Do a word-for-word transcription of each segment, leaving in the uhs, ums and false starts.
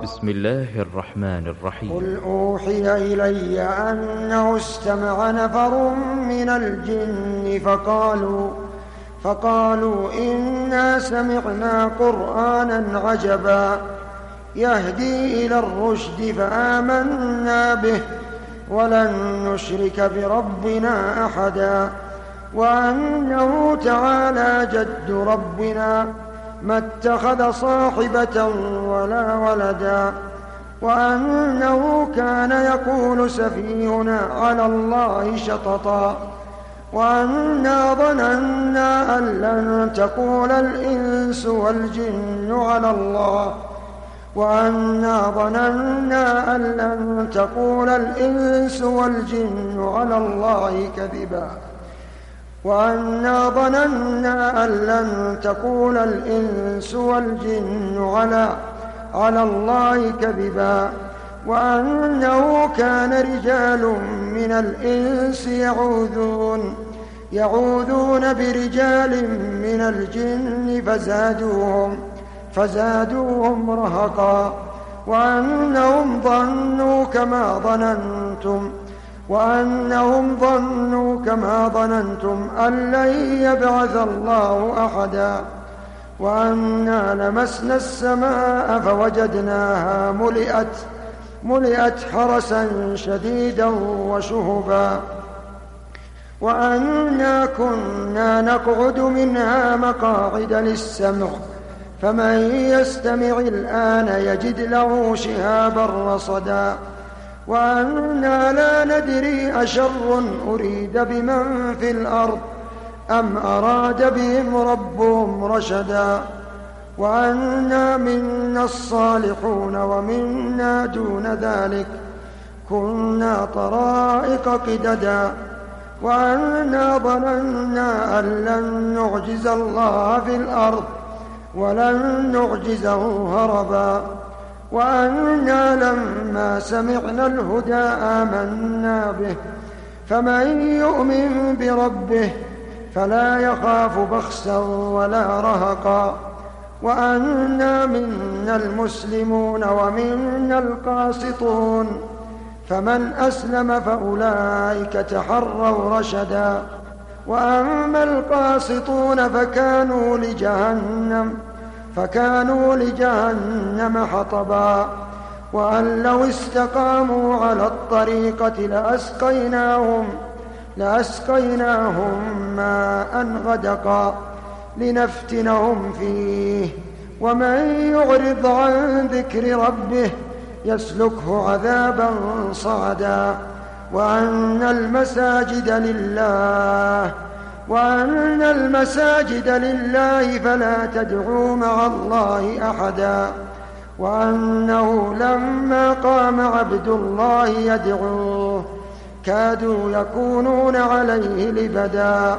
بسم الله الرحمن الرحيم. قل أوحي إلي أنه استمع نفر من الجن فقالوا فقالوا إنا سمعنا قرآنا عجبا يهدي إلى الرشد فآمنا به ولن نشرك بربنا أحدا وأنه تعالى جد ربنا ما اتخذ صاحبة ولا ولدا وأنه كان يقول سفيهنا على الله شططا وأنا ظننا أن لن تقول الإنس والجن على الله وأنا ظننا أن لن تقول الإنس والجن على الله كذبا وأنا ظننا أن لن تقول الإنس والجن على على الله كذبا وأنه كان رجال من الإنس يعوذون يعوذون برجال من الجن فزادوهم فزادوهم رهقا وأنهم ظنوا كما ظننتم وأنهم ظنوا كما ظننتم أن لن يبعث الله أحدا وأنا لمسنا السماء فوجدناها ملئت ملئت حرسا شديدا وشهبا وأنا كنا نقعد منها مقاعد للسمع فمن يستمع الآن يجد له شهابا رصدا وأنا لا ندري أشر أريد بمن في الأرض أم أراد بهم ربهم رشدا وأنا منا الصالحون ومنا دون ذلك كنا طرائق قددا وأنا ظننا أن لن نعجز الله في الأرض ولن نعجزه هربا وأنا لما سمعنا الهدى آمنا به فمن يؤمن بربه فلا يخاف بخسا ولا رهقا وأنا منا المسلمون ومنا القاسطون فمن أسلم فأولئك تحروا رشدا وأما القاسطون فكانوا لجهنم فكانوا لجهنم حطبا وأن لو استقاموا على الطريقة لأسقيناهم لأسقيناهم ماء غدقا لنفتنهم فيه ومن يعرض عن ذكر ربه يسلكه عذابا صعدا وأن المساجد لله وأن المساجد لله فلا تدعوا مع الله أحدا وأنه لما قام عبد الله يدعوه كادوا يكونون عليه لبدا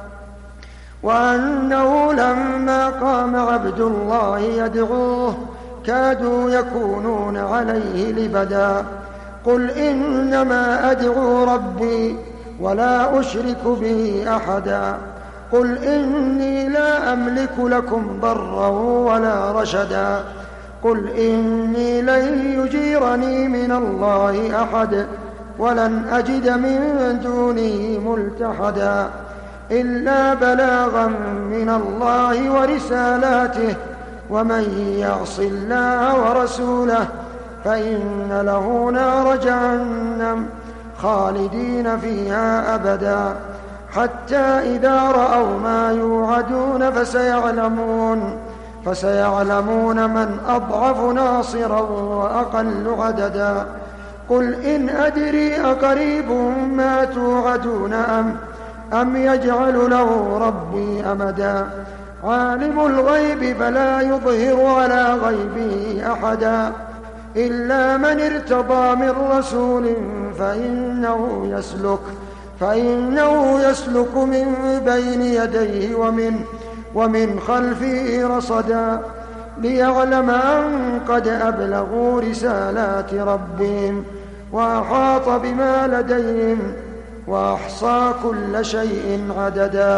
وأنه لما قام عبد الله يدعوه كادوا يكونون عليه لبدا قل إنما أدعو ربي ولا أشرك به أحدا قل إني لا أملك لكم ضرا ولا رشدا قل إني لن يجيرني من الله أحد ولن أجد من دونه ملتحدا إلا بلاغا من الله ورسالاته ومن يعص الله ورسوله فإن له نار جهنم خالدين فيها أبدا حتى إذا رأوا ما يوعدون فسيعلمون فسيعلمون من أضعف ناصرا وأقل عددا قل إن أدري أقريب ما توعدون أم أم يجعل له ربي أمدا عالم الغيب فلا يظهر على غيبه أحدا إلا من ارتضى من رسول فإنه يسلك فإنه يسلك من بين يديه ومن ومن خلفه رصدا ليعلم أن قد أبلغوا رسالات ربهم وأحاط بما لديهم وأحصى كل شيء عددا.